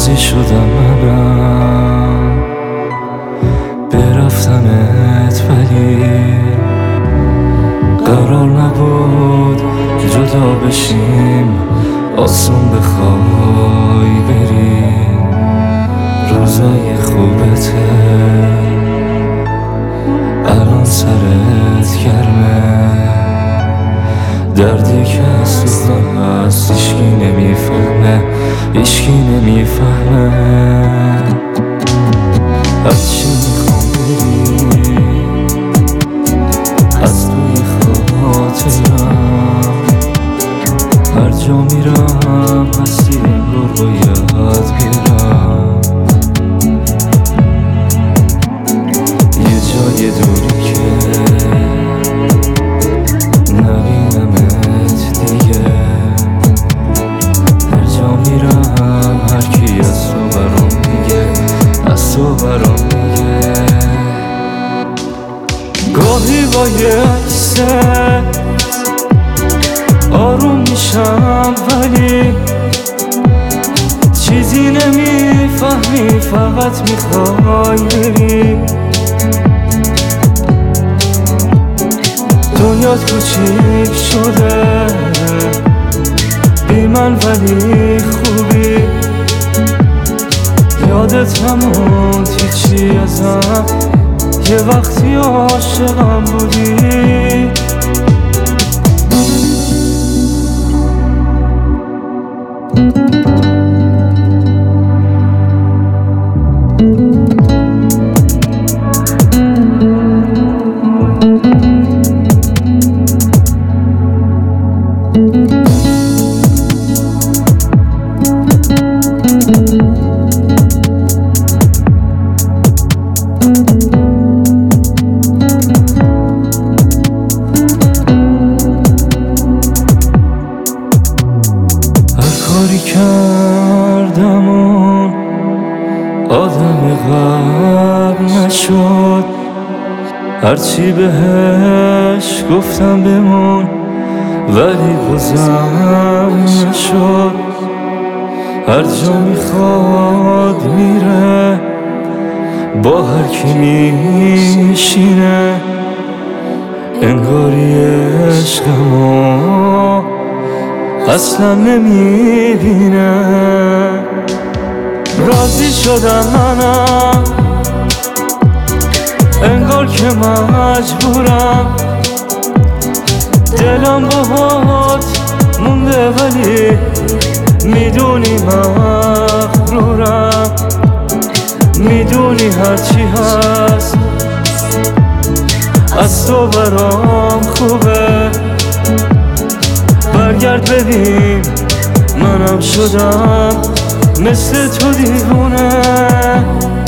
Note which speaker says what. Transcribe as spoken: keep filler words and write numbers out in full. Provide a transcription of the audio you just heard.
Speaker 1: راضی شدم منم برفتنت، ولی قرار نبود جدا بشیم، آسون بخوای بریم. روزای خوبته الان سرت گرمه، دردی که از تو هست هیچکی نمیفهمه، هیچکی نمیفهمه. هرچی میخوام بری از توی خاطرم، هر جا میرم هستی انگار باید برم. یه جای دوری که نبینمت دیگه، هر جا میرم هر کی از تو برام میگه، از تو برام میگه. گاهی با یه عکست آروم میشم، ولی چیزی نمیفهمی، فقط میخوای بری. دنیات کوچیک شده بی من، ولی خوبی. یادت نموند هیچی ازم، یه وقتی عاشقم بودی. کاری کردم اون آدم قبل نشد، هرچی بهش گفتم بمون ولی بازم نشد. هر جا میخواد میره، با هر کی میشینه، انگاری عشقمو اصلا نمیبینه. راضی شدم منم انگار که مجبورم، دلم باهات مونده ولی میدونی مغرورم. میدونی هرچی هست از تو برام خوبه. برگرد ببین منم شدم مثل تو دیوونه.